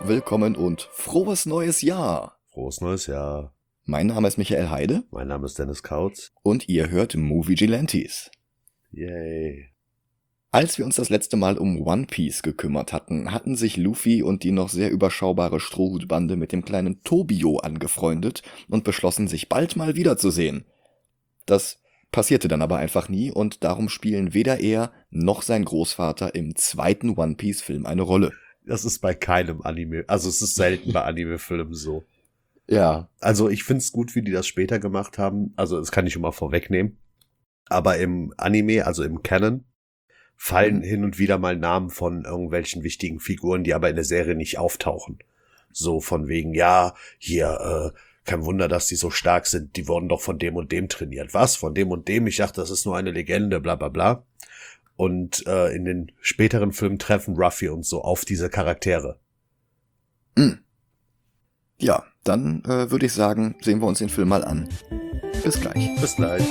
willkommen und frohes neues Jahr! Frohes neues Jahr. Mein Name ist Michael Heide. Mein Name ist Dennis Kautz. Und ihr hört Movie Gelantes. Yay. Als wir uns das letzte Mal um One Piece gekümmert hatten, hatten sich Luffy und die noch sehr überschaubare Strohhutbande mit dem kleinen Tobio angefreundet und beschlossen, sich bald mal wiederzusehen. Das passierte dann aber einfach nie und darum spielen weder er noch sein Großvater im zweiten One Piece Film eine Rolle. Das ist bei keinem Anime, also es ist selten bei Anime-Filmen so. Ja. Also ich find's gut, wie die das später gemacht haben, also das kann ich schon mal vorwegnehmen, aber im Anime, also im Canon, fallen hin und wieder mal Namen von irgendwelchen wichtigen Figuren, die aber in der Serie nicht auftauchen. So von wegen, ja, hier, kein Wunder, dass die so stark sind, die wurden doch von dem und dem trainiert. Was? Von dem und dem? Ich dachte, das ist nur eine Legende, bla bla bla. Und in den späteren Filmen treffen Ruffy und so auf diese Charaktere. Ja, dann würde ich sagen, sehen wir uns den Film mal an. Bis gleich. Bis gleich.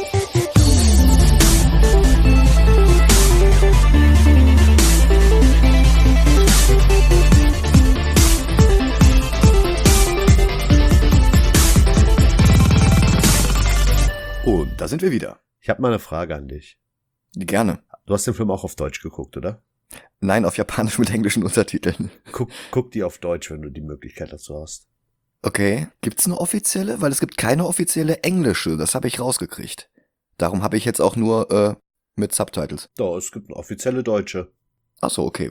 Und da sind wir wieder. Ich habe mal eine Frage an dich. Gerne. Du hast den Film auch auf Deutsch geguckt, oder? Nein, auf Japanisch mit englischen Untertiteln. Guck die auf Deutsch, wenn du die Möglichkeit dazu hast. Okay, gibt's eine offizielle? Weil es gibt keine offizielle englische, das habe ich rausgekriegt. Darum habe ich jetzt auch nur mit Subtitles. Doch, es gibt eine offizielle deutsche. Ach so, okay.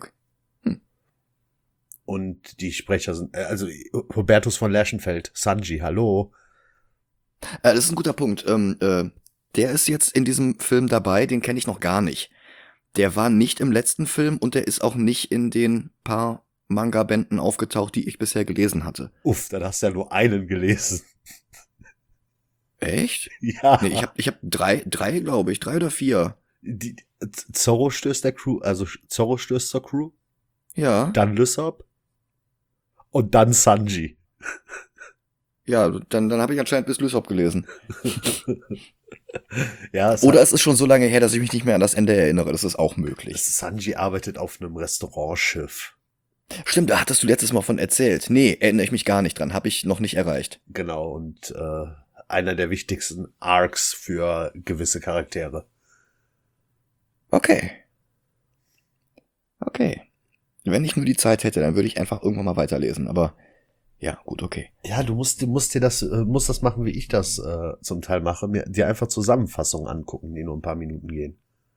Und die Sprecher sind, also Hubertus von Lerchenfeld, Sanji, hallo. Das ist ein guter Punkt. Der ist jetzt in diesem Film dabei, den kenne ich noch gar nicht. Der war nicht im letzten Film und der ist auch nicht in den paar Manga-Bänden aufgetaucht, die ich bisher gelesen hatte. Uff, dann hast du ja nur einen gelesen. Echt? Ja. Nee, ich hab drei, glaube ich, 3 oder 4. Zorro stößt der Crew, also Zorro stößt zur Crew, Ja. dann Lysop und dann Sanji. Ja, dann habe ich anscheinend bis Lysop gelesen. Ja, Oder es ist schon so lange her, dass ich mich nicht mehr an das Ende erinnere. Das ist auch möglich. Sanji arbeitet auf einem Restaurantschiff. Stimmt, da hattest du letztes Mal von erzählt. Nee, erinnere ich mich gar nicht dran. Habe ich noch nicht erreicht. Genau, und einer der wichtigsten Arcs für gewisse Charaktere. Okay. Wenn ich nur die Zeit hätte, dann würde ich einfach irgendwann mal weiterlesen. Aber ja, gut, okay. Ja, du musst das machen, wie ich das zum Teil mache, dir einfach Zusammenfassungen angucken, die nur ein paar Minuten gehen.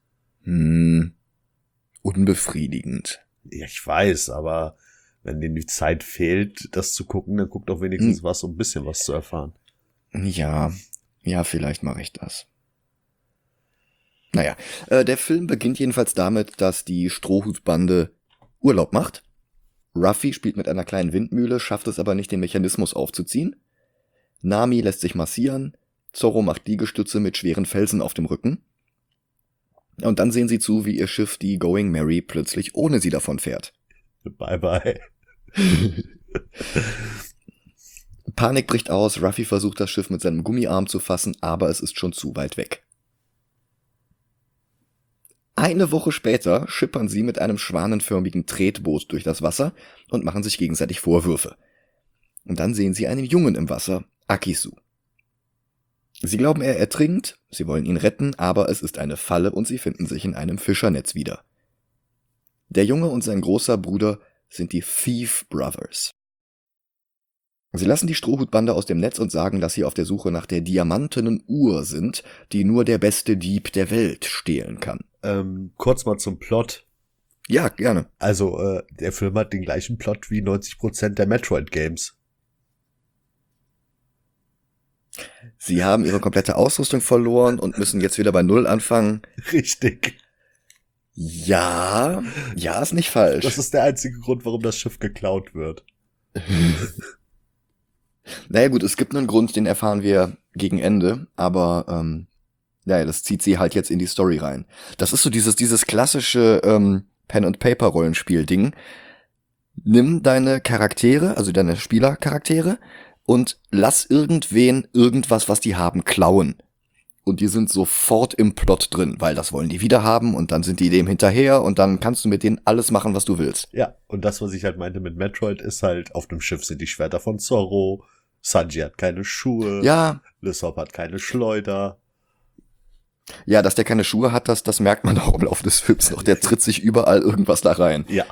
Unbefriedigend. Ja, ich weiß, aber wenn dir die Zeit fehlt, das zu gucken, dann guck doch wenigstens was, um ein bisschen was zu erfahren. Ja, vielleicht mache ich das. Naja, der Film beginnt jedenfalls damit, dass die Strohhutbande Urlaub macht. Ruffy spielt mit einer kleinen Windmühle, schafft es aber nicht, den Mechanismus aufzuziehen. Nami lässt sich massieren. Zorro macht Liegestütze mit schweren Felsen auf dem Rücken. Und dann sehen sie zu, wie ihr Schiff, die Going Merry, plötzlich ohne sie davon fährt. Bye bye. Panik bricht aus, Ruffy versucht das Schiff mit seinem Gummiarm zu fassen, aber es ist schon zu weit weg. Eine Woche später schippern sie mit einem schwanenförmigen Tretboot durch das Wasser und machen sich gegenseitig Vorwürfe. Und dann sehen sie einen Jungen im Wasser, Akisu. Sie glauben, er ertrinkt, sie wollen ihn retten, aber es ist eine Falle und sie finden sich in einem Fischernetz wieder. Der Junge und sein großer Bruder sind die Thief Brothers. Sie lassen die Strohhutbande aus dem Netz und sagen, dass sie auf der Suche nach der diamantenen Uhr sind, die nur der beste Dieb der Welt stehlen kann. Kurz mal zum Plot. Ja, gerne. Also, der Film hat den gleichen Plot wie 90% der Metroid-Games. Sie haben ihre komplette Ausrüstung verloren und müssen jetzt wieder bei Null anfangen. Richtig. Ja, ist nicht falsch. Das ist der einzige Grund, warum das Schiff geklaut wird. Naja gut, es gibt einen Grund, den erfahren wir gegen Ende, aber das zieht sie halt jetzt in die Story rein. Das ist so dieses klassische Pen-and-Paper-Rollenspiel-Ding. Nimm deine Charaktere, also deine Spielercharaktere, und lass irgendwen irgendwas, was die haben, klauen. und die sind sofort im Plot drin, weil das wollen die wieder haben und dann sind die dem hinterher und dann kannst du mit denen alles machen, was du willst. Ja, und das, was ich halt meinte mit Metroid, ist halt, auf dem Schiff sind die Schwerter von Zorro, Sanji hat keine Schuhe, Ja, Lysop hat keine Schleuder. ja, dass der keine Schuhe hat, das merkt man auch im Laufe des Films noch. Der tritt sich überall irgendwas da rein. Ja.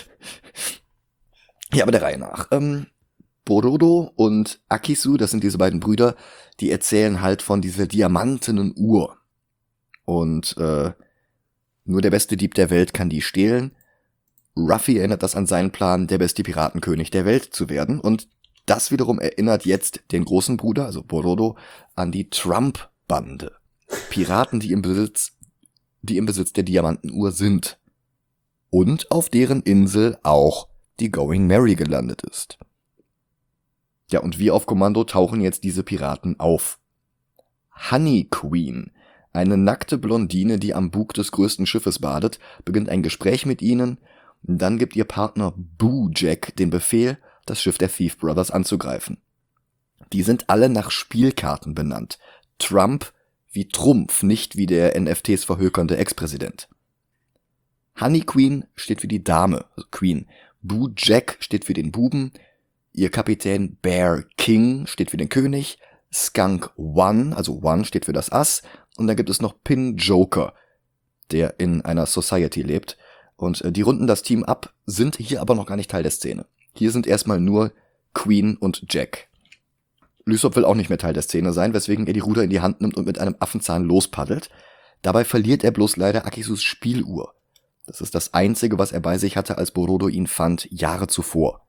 Ja, aber der Reihe nach. Borodo und Akisu, das sind diese beiden Brüder, die erzählen halt von dieser diamantenen Uhr. Und nur der beste Dieb der Welt kann die stehlen. Ruffy erinnert das an seinen Plan, der beste Piratenkönig der Welt zu werden. Und das wiederum erinnert jetzt den großen Bruder, also Borodo, an die Trump-Bande. Piraten, die im Besitz der Diamantenuhr sind. Und auf deren Insel auch die Going Merry gelandet ist. Ja, und wie auf Kommando tauchen jetzt diese Piraten auf. Honey Queen, eine nackte Blondine, die am Bug des größten Schiffes badet, beginnt ein Gespräch mit ihnen. Dann gibt ihr Partner Bojack den Befehl, das Schiff der Thief Brothers anzugreifen. Die sind alle nach Spielkarten benannt. Trump wie Trumpf, nicht wie der NFTs verhökernde Ex-Präsident. Honey Queen steht für die Dame, also Queen. Bojack steht für den Buben. Ihr Kapitän Bear King steht für den König. Skunk One, also One steht für das Ass. Und dann gibt es noch Pin Joker, der in einer Society lebt. Und die runden das Team ab, sind hier aber noch gar nicht Teil der Szene. Hier sind erstmal nur Queen und Jack. Lysop will auch nicht mehr Teil der Szene sein, weswegen er die Ruder in die Hand nimmt und mit einem Affenzahn lospaddelt. Dabei verliert er bloß leider Akisus Spieluhr. Das ist das Einzige, was er bei sich hatte, als Borodo ihn fand, Jahre zuvor.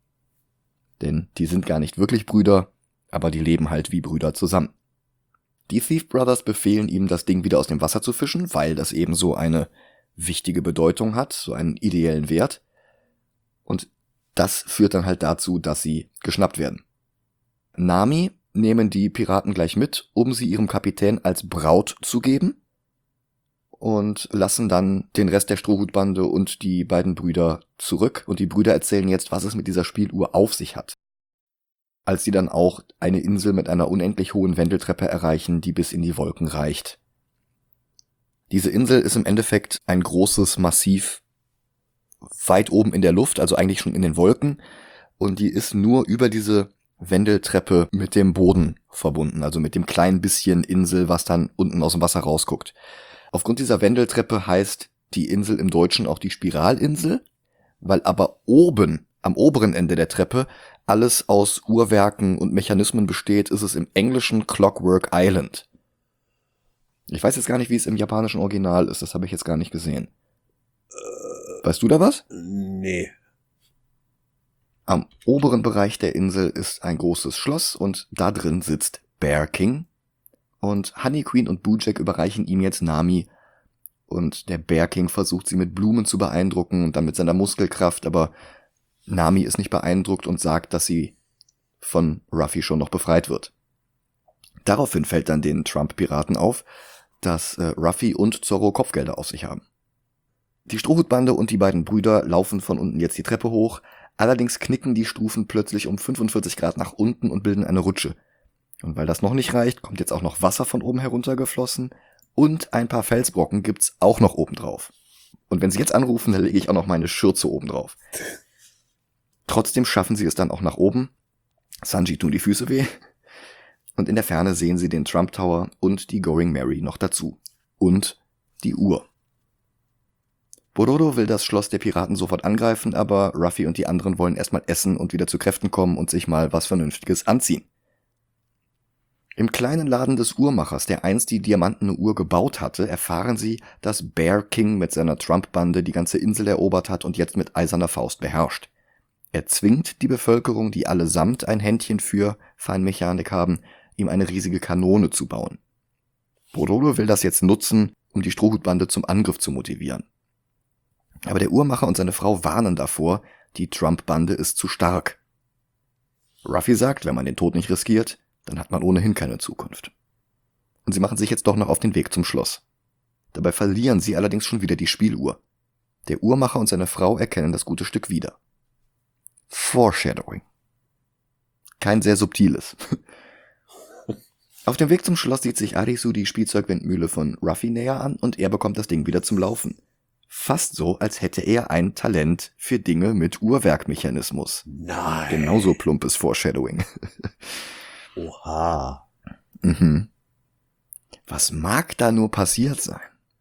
Denn die sind gar nicht wirklich Brüder, aber die leben halt wie Brüder zusammen. Die Thief Brothers befehlen ihm, das Ding wieder aus dem Wasser zu fischen, weil das eben so eine wichtige Bedeutung hat, so einen ideellen Wert. Und das führt dann halt dazu, dass sie geschnappt werden. Nami nehmen die Piraten gleich mit, um sie ihrem Kapitän als Braut zu geben und lassen dann den Rest der Strohhutbande und die beiden Brüder zurück und die Brüder erzählen jetzt, was es mit dieser Spieluhr auf sich hat. Als sie dann auch eine Insel mit einer unendlich hohen Wendeltreppe erreichen, die bis in die Wolken reicht. Diese Insel ist im Endeffekt ein großes Massiv weit oben in der Luft, also eigentlich schon in den Wolken, und die ist nur über diese Wendeltreppe mit dem Boden verbunden, also mit dem kleinen bisschen Insel, was dann unten aus dem Wasser rausguckt. Aufgrund dieser Wendeltreppe heißt die Insel im Deutschen auch die Spiralinsel, weil aber oben, am oberen Ende der Treppe, alles aus Uhrwerken und Mechanismen besteht, ist es im Englischen Clockwork Island. Ich weiß jetzt gar nicht, wie es im japanischen Original ist, das habe ich jetzt gar nicht gesehen. Weißt du da was? Nee. Am oberen Bereich der Insel ist ein großes Schloss und da drin sitzt Bear King. Und Honey Queen und Bojack überreichen ihm jetzt Nami. Und der Bear King versucht sie mit Blumen zu beeindrucken und dann mit seiner Muskelkraft, aber Nami ist nicht beeindruckt und sagt, dass sie von Ruffy schon noch befreit wird. Daraufhin fällt dann den Trump-Piraten auf, dass Ruffy und Zorro Kopfgelder auf sich haben. Die Strohhutbande und die beiden Brüder laufen von unten jetzt die Treppe hoch, allerdings knicken die Stufen plötzlich um 45 Grad nach unten und bilden eine Rutsche. Und weil das noch nicht reicht, kommt jetzt auch noch Wasser von oben heruntergeflossen und ein paar Felsbrocken gibt's auch noch oben drauf. Und wenn sie jetzt anrufen, dann lege ich auch noch meine Schürze oben drauf. Trotzdem schaffen sie es dann auch nach oben. Sanji tun die Füße weh. Und in der Ferne sehen sie den Trump Tower und die Going Merry noch dazu. Und die Uhr. Borodo will das Schloss der Piraten sofort angreifen, aber Ruffy und die anderen wollen erstmal essen und wieder zu Kräften kommen und sich mal was Vernünftiges anziehen. Im kleinen Laden des Uhrmachers, der einst die diamantene Uhr gebaut hatte, erfahren sie, dass Bear King mit seiner Trump-Bande die ganze Insel erobert hat und jetzt mit eiserner Faust beherrscht. Er zwingt die Bevölkerung, die allesamt ein Händchen für Feinmechanik haben, ihm eine riesige Kanone zu bauen. Borodo will das jetzt nutzen, um die Strohhutbande zum Angriff zu motivieren. Aber der Uhrmacher und seine Frau warnen davor, die Trump-Bande ist zu stark. Ruffy sagt, wenn man den Tod nicht riskiert, dann hat man ohnehin keine Zukunft. Und sie machen sich jetzt doch noch auf den Weg zum Schloss. Dabei verlieren sie allerdings schon wieder die Spieluhr. Der Uhrmacher und seine Frau erkennen das gute Stück wieder. Foreshadowing. Kein sehr subtiles. Auf dem Weg zum Schloss sieht sich Arisu die Spielzeugwindmühle von Ruffy näher an und er bekommt das Ding wieder zum Laufen. Fast so, als hätte er ein Talent für Dinge mit Uhrwerkmechanismus. Nein. Genauso plumpes Foreshadowing. Oha. Mhm. Was mag da nur passiert sein?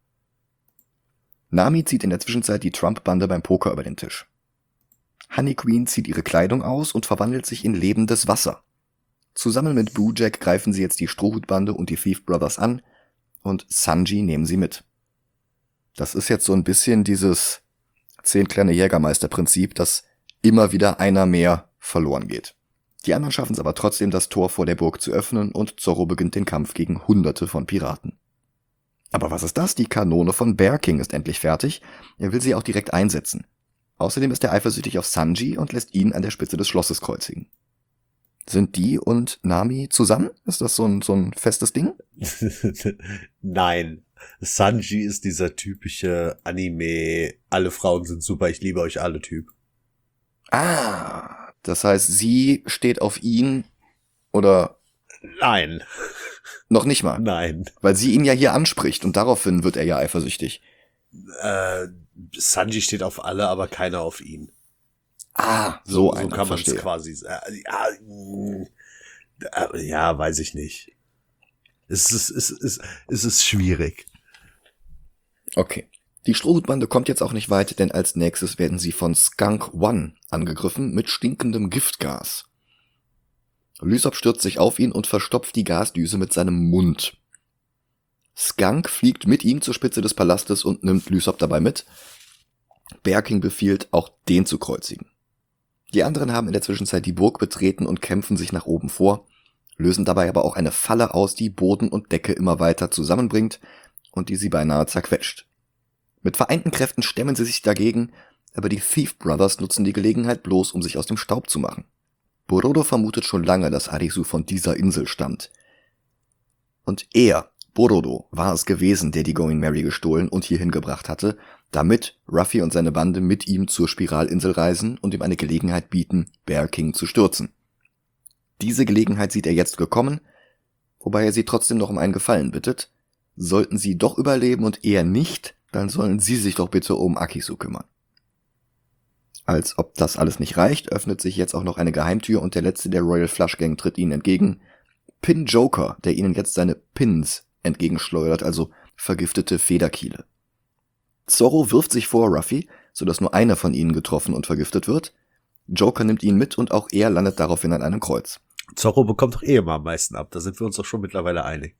Nami zieht in der Zwischenzeit die Trump-Bande beim Poker über den Tisch. Honey Queen zieht ihre Kleidung aus und verwandelt sich in lebendes Wasser. Zusammen mit Bojack greifen sie jetzt die Strohhutbande und die Thief Brothers an und Sanji nehmen sie mit. Das ist jetzt so ein bisschen dieses 10 kleine Jägermeister-Prinzip, dass immer wieder einer mehr verloren geht. Die anderen schaffen es aber trotzdem, das Tor vor der Burg zu öffnen und Zorro beginnt den Kampf gegen Hunderte von Piraten. Aber was ist das? Die Kanone von Bear King ist endlich fertig. Er will sie auch direkt einsetzen. Außerdem ist er eifersüchtig auf Sanji und lässt ihn an der Spitze des Schlosses kreuzigen. Sind die und Nami zusammen? Ist das so ein festes Ding? Nein. Sanji ist dieser typische Anime, alle Frauen sind super, ich liebe euch alle Typ. Ah, das heißt, sie steht auf ihn oder... Nein. Noch nicht mal. Nein. Weil sie ihn ja hier anspricht und daraufhin wird er ja eifersüchtig. Sanji steht auf alle, aber keiner auf ihn. Ah, so einer, kann man es verstehe. quasi ja, weiß ich nicht. Es ist schwierig. Okay. Die Strohhutbande kommt jetzt auch nicht weit, denn als nächstes werden sie von Skunk One angegriffen mit stinkendem Giftgas. Lysop stürzt sich auf ihn und verstopft die Gasdüse mit seinem Mund. Skunk fliegt mit ihm zur Spitze des Palastes und nimmt Lysop dabei mit. Bear King befiehlt, auch den zu kreuzigen. Die anderen haben in der Zwischenzeit die Burg betreten und kämpfen sich nach oben vor, lösen dabei aber auch eine Falle aus, die Boden und Decke immer weiter zusammenbringt und die sie beinahe zerquetscht. Mit vereinten Kräften stemmen sie sich dagegen, aber die Thief Brothers nutzen die Gelegenheit bloß, um sich aus dem Staub zu machen. Borodo vermutet schon lange, dass Arisu von dieser Insel stammt. Und er, Borodo, war es gewesen, der die Going Merry gestohlen und hierhin gebracht hatte, damit Ruffy und seine Bande mit ihm zur Spiralinsel reisen und ihm eine Gelegenheit bieten, Bear King zu stürzen. Diese Gelegenheit sieht er jetzt gekommen, wobei er sie trotzdem noch um einen Gefallen bittet. Sollten sie doch überleben und er nicht, dann sollen sie sich doch bitte um Akisu kümmern. Als ob das alles nicht reicht, öffnet sich jetzt auch noch eine Geheimtür und der letzte der Royal Flush Gang tritt ihnen entgegen. Pin Joker, der ihnen jetzt seine Pins entgegenschleudert, also vergiftete Federkiele. Zorro wirft sich vor Ruffy, sodass nur einer von ihnen getroffen und vergiftet wird. Joker nimmt ihn mit und auch er landet daraufhin an einem Kreuz. Zorro bekommt doch immer am meisten ab, da sind wir uns doch schon mittlerweile einig.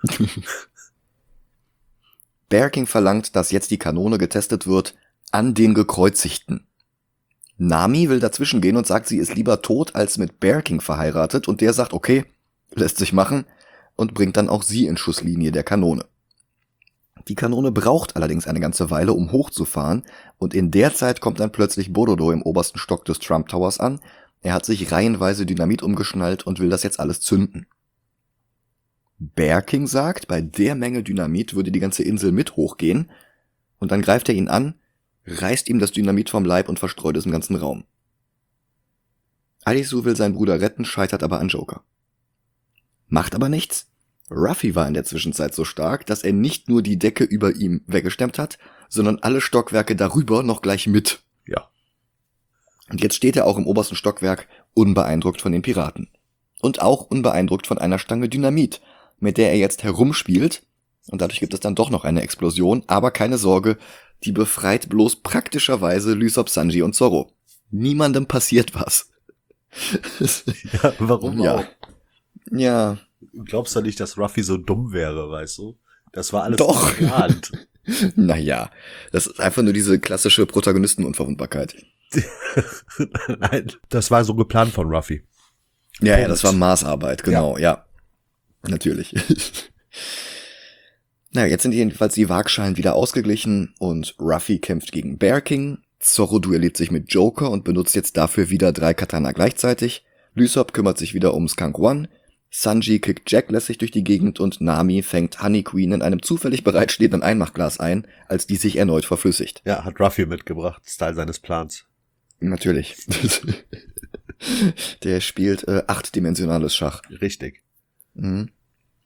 Bear King verlangt, dass jetzt die Kanone getestet wird an den Gekreuzigten. Nami will dazwischen gehen und sagt, sie ist lieber tot als mit Bear King verheiratet und der sagt, okay, lässt sich machen und bringt dann auch sie in Schusslinie der Kanone. Die Kanone braucht allerdings eine ganze Weile, um hochzufahren und in der Zeit kommt dann plötzlich Borodo im obersten Stock des Trump Towers an. Er hat sich reihenweise Dynamit umgeschnallt und will das jetzt alles zünden. Bear King sagt, bei der Menge Dynamit würde die ganze Insel mit hochgehen und dann greift er ihn an, reißt ihm das Dynamit vom Leib und verstreut es im ganzen Raum. Arisu will seinen Bruder retten, scheitert aber an Joker. Macht aber nichts. Ruffy war in der Zwischenzeit so stark, dass er nicht nur die Decke über ihm weggestemmt hat, sondern alle Stockwerke darüber noch gleich mit. Ja. Und jetzt steht er auch im obersten Stockwerk unbeeindruckt von den Piraten. Und auch unbeeindruckt von einer Stange Dynamit, mit der er jetzt herumspielt. Und dadurch gibt es dann doch noch eine Explosion, aber keine Sorge, die befreit bloß praktischerweise Lysop, Sanji und Zorro. Niemandem passiert was. Ja, warum ja. auch? Ja. Glaubst du nicht, dass Ruffy so dumm wäre, weißt du? Das war alles Doch. geplant. Naja, das ist einfach nur diese klassische Protagonistenunverwundbarkeit. Nein, das war so geplant von Ruffy. Ja, das war Maßarbeit, genau, ja. Natürlich. Naja, jetzt sind jedenfalls die Waagschalen wieder ausgeglichen und Ruffy kämpft gegen Bear King. Zorro duelliert sich mit Joker und benutzt jetzt dafür wieder 3 Katana gleichzeitig. Lysop kümmert sich wieder um Skunk One. Sanji kickt Jack lässig durch die Gegend und Nami fängt Honey Queen in einem zufällig bereitstehenden Einmachglas ein, als die sich erneut verflüssigt. Ja, hat Ruffy mitgebracht, ist Teil seines Plans. Natürlich. Der spielt 8-dimensionales Schach. Richtig. Mhm.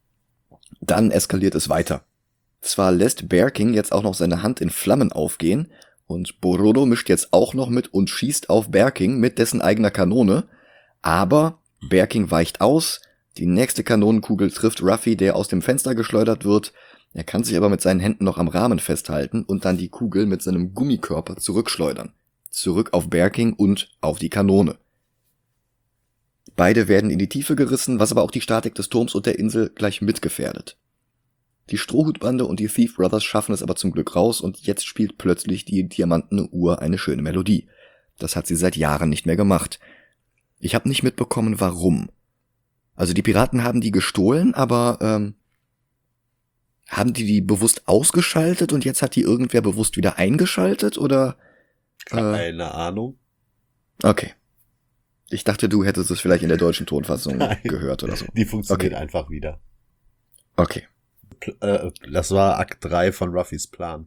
Dann eskaliert es weiter. Zwar lässt Bear King jetzt auch noch seine Hand in Flammen aufgehen und Borodo mischt jetzt auch noch mit und schießt auf Bear King mit dessen eigener Kanone, aber Bear King weicht aus, die nächste Kanonenkugel trifft Ruffy, der aus dem Fenster geschleudert wird, er kann sich aber mit seinen Händen noch am Rahmen festhalten und dann die Kugel mit seinem Gummikörper zurückschleudern. Zurück auf Bear King und auf die Kanone. Beide werden in die Tiefe gerissen, was aber auch die Statik des Turms und der Insel gleich mitgefährdet. Die Strohhutbande und die Thief Brothers schaffen es aber zum Glück raus und jetzt spielt plötzlich die diamantene Uhr eine schöne Melodie. Das hat sie seit Jahren nicht mehr gemacht. Ich habe nicht mitbekommen, warum. Also die Piraten haben die gestohlen, aber haben die bewusst ausgeschaltet und jetzt hat die irgendwer bewusst wieder eingeschaltet, oder? Keine Ahnung. Okay. Ich dachte, du hättest es vielleicht in der deutschen Tonfassung Nein. gehört oder so. Die funktioniert Okay. einfach wieder. Okay. Das war Akt 3 von Ruffys Plan.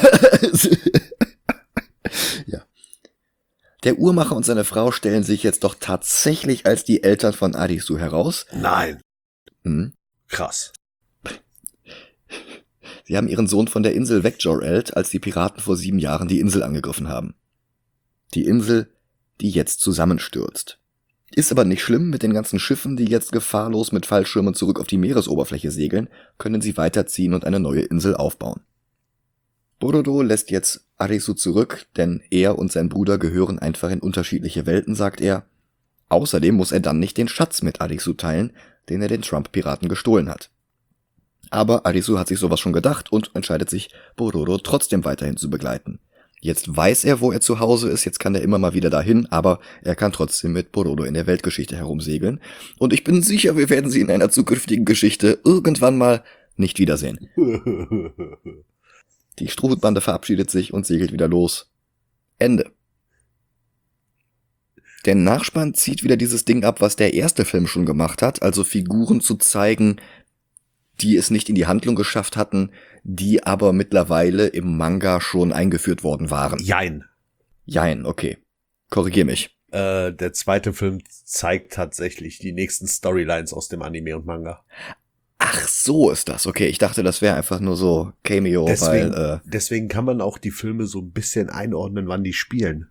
Ja. Der Uhrmacher und seine Frau stellen sich jetzt doch tatsächlich als die Eltern von Arisu heraus. Nein. Hm. Krass. Sie haben ihren Sohn von der Insel wegjorelt, als die Piraten vor 7 Jahren die Insel angegriffen haben. Die Insel, die jetzt zusammenstürzt. Ist aber nicht schlimm, mit den ganzen Schiffen, die jetzt gefahrlos mit Fallschirmen zurück auf die Meeresoberfläche segeln, können sie weiterziehen und eine neue Insel aufbauen. Borodo lässt jetzt Arisu zurück, denn er und sein Bruder gehören einfach in unterschiedliche Welten, sagt er. Außerdem muss er dann nicht den Schatz mit Arisu teilen, den er den Trump-Piraten gestohlen hat. Aber Arisu hat sich sowas schon gedacht und entscheidet sich, Borodo trotzdem weiterhin zu begleiten. Jetzt weiß er, wo er zu Hause ist, jetzt kann er immer mal wieder dahin, aber er kann trotzdem mit Borodo in der Weltgeschichte herumsegeln. Und ich bin sicher, wir werden sie in einer zukünftigen Geschichte irgendwann mal nicht wiedersehen. Die Strohhutbande verabschiedet sich und segelt wieder los. Ende. Der Nachspann zieht wieder dieses Ding ab, was der erste Film schon gemacht hat, also Figuren zu zeigen, die es nicht in die Handlung geschafft hatten, die aber mittlerweile im Manga schon eingeführt worden waren. Jein, okay. Korrigier mich. Der zweite Film zeigt tatsächlich die nächsten Storylines aus dem Anime und Manga. Ach, so ist das. Okay, ich dachte, das wäre einfach nur so Cameo, Deswegen kann man auch die Filme so ein bisschen einordnen, wann die spielen.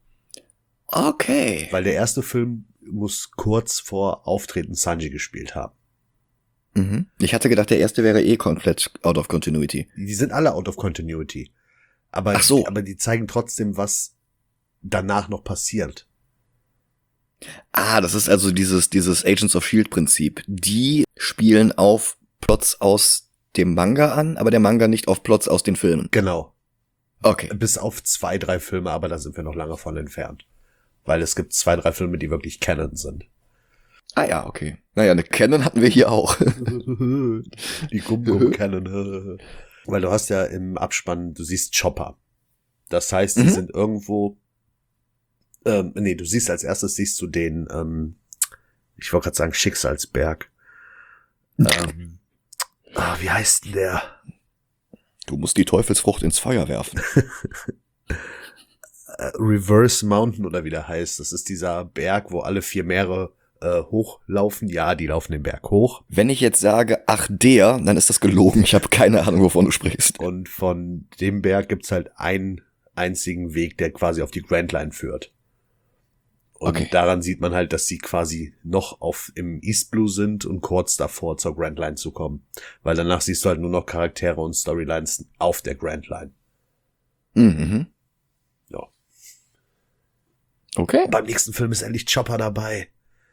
Okay. Weil der erste Film muss kurz vor Auftreten Sanji gespielt haben. Mhm. Ich hatte gedacht, der erste wäre komplett out of continuity. Die sind alle out of continuity. Aber, Ach so. aber die zeigen trotzdem, was danach noch passiert. Ah, das ist also dieses Agents of S.H.I.E.L.D. Prinzip. Die spielen auf Plots aus dem Manga an, aber der Manga nicht auf Plots aus den Filmen. Genau. Okay. Bis auf 2, 3 Filme, aber da sind wir noch lange von entfernt. Weil es gibt 2, 3 Filme, die wirklich Canon sind. Ah ja, okay. Naja, eine Canon hatten wir hier auch. Die Gum-Gum-Canon. Weil du hast ja im Abspann, du siehst Chopper. Das heißt, die sind irgendwo, du siehst als erstes du den, ich wollte gerade sagen Schicksalsberg. Wie heißt denn der? Du musst die Teufelsfrucht ins Feuer werfen. Reverse Mountain oder wie der heißt. Das ist dieser Berg, wo alle 4 Meere hochlaufen. Ja, die laufen den Berg hoch. Wenn ich jetzt sage, ach der, dann ist das gelogen. Ich habe keine Ahnung, wovon du sprichst. Und von dem Berg gibt's halt einen einzigen Weg, der quasi auf die Grand Line führt. Und daran sieht man halt, dass sie quasi noch im East Blue sind und kurz davor zur Grand Line zu kommen. Weil danach siehst du halt nur noch Charaktere und Storylines auf der Grand Line. Mhm. Ja. Okay. Beim nächsten Film ist endlich Chopper dabei.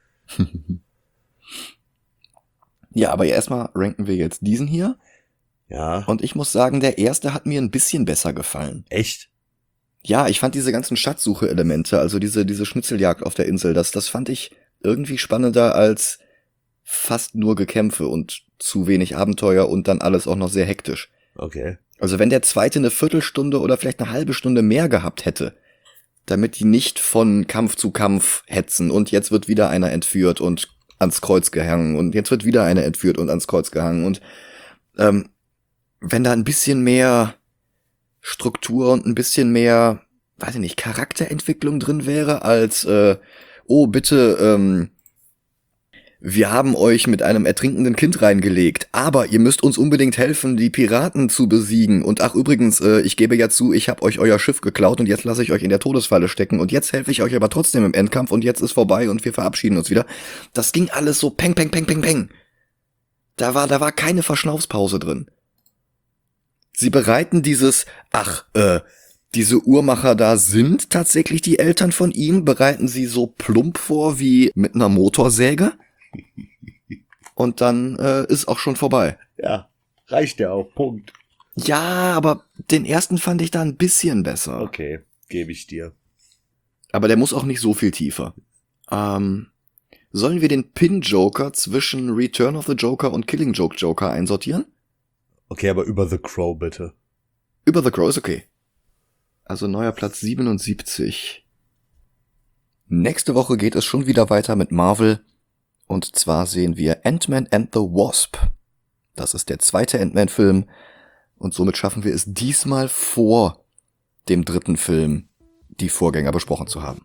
Ja, aber erstmal ranken wir jetzt diesen hier. Ja. Und ich muss sagen, der erste hat mir ein bisschen besser gefallen. Echt? Ja, ich fand diese ganzen Schatzsuche-Elemente, also diese Schnitzeljagd auf der Insel, das fand ich irgendwie spannender als fast nur Gekämpfe und zu wenig Abenteuer und dann alles auch noch sehr hektisch. Okay. Also wenn der zweite eine Viertelstunde oder vielleicht eine halbe Stunde mehr gehabt hätte, damit die nicht von Kampf zu Kampf hetzen und jetzt wird wieder einer entführt und ans Kreuz gehangen und jetzt wird wieder einer entführt und ans Kreuz gehangen und wenn da ein bisschen mehr Struktur und ein bisschen mehr, weiß ich nicht, Charakterentwicklung drin wäre als bitte wir haben euch mit einem ertrinkenden Kind reingelegt, aber ihr müsst uns unbedingt helfen, die Piraten zu besiegen. Und ach übrigens, ich gebe ja zu, ich habe euch euer Schiff geklaut und jetzt lasse ich euch in der Todesfalle stecken und jetzt helfe ich euch aber trotzdem im Endkampf und jetzt ist vorbei und wir verabschieden uns wieder. Das ging alles so peng, peng, peng, peng, peng. Da war keine Verschnaufspause drin. Sie bereiten diese Uhrmacher da sind tatsächlich die Eltern von ihm, bereiten sie so plump vor wie mit einer Motorsäge. Und dann ist auch schon vorbei. Ja, reicht ja auch, Punkt. Ja, aber den ersten fand ich da ein bisschen besser. Okay, gebe ich dir. Aber der muss auch nicht so viel tiefer. Sollen wir den Pin-Joker zwischen Return of the Joker und Killing Joke Joker einsortieren? Okay, aber über The Crow bitte. Über The Crow ist okay. Also neuer Platz 77. Nächste Woche geht es schon wieder weiter mit Marvel. Und zwar sehen wir Ant-Man and the Wasp. Das ist der zweite Ant-Man-Film. Und somit schaffen wir es diesmal vor dem dritten Film, die Vorgänger besprochen zu haben.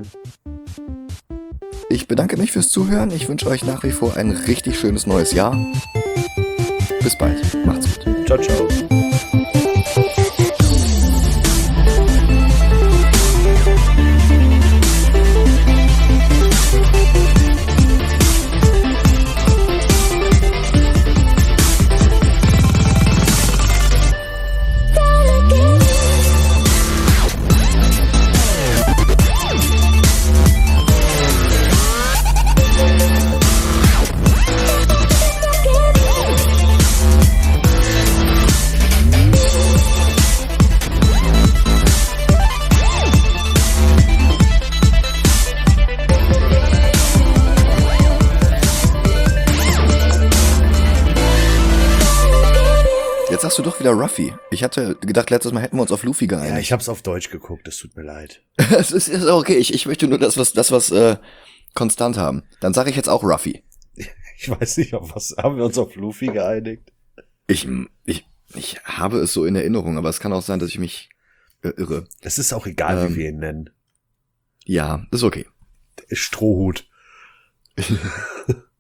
Ich bedanke mich fürs Zuhören. Ich wünsche euch nach wie vor ein richtig schönes neues Jahr. Bis bald. Macht's gut. Ciao, ciao. Sagst du doch wieder Ruffy. Ich hatte gedacht, letztes Mal hätten wir uns auf Luffy geeinigt. Ja, ich hab's auf Deutsch geguckt, es tut mir leid. Es ist okay, ich möchte nur das, was konstant haben. Dann sage ich jetzt auch Ruffy. Ich weiß nicht, auf was haben wir uns auf Luffy geeinigt? Ich habe es so in Erinnerung, aber es kann auch sein, dass ich mich irre. Es ist auch egal, wie wir ihn nennen. Ja, ist okay. Strohhut.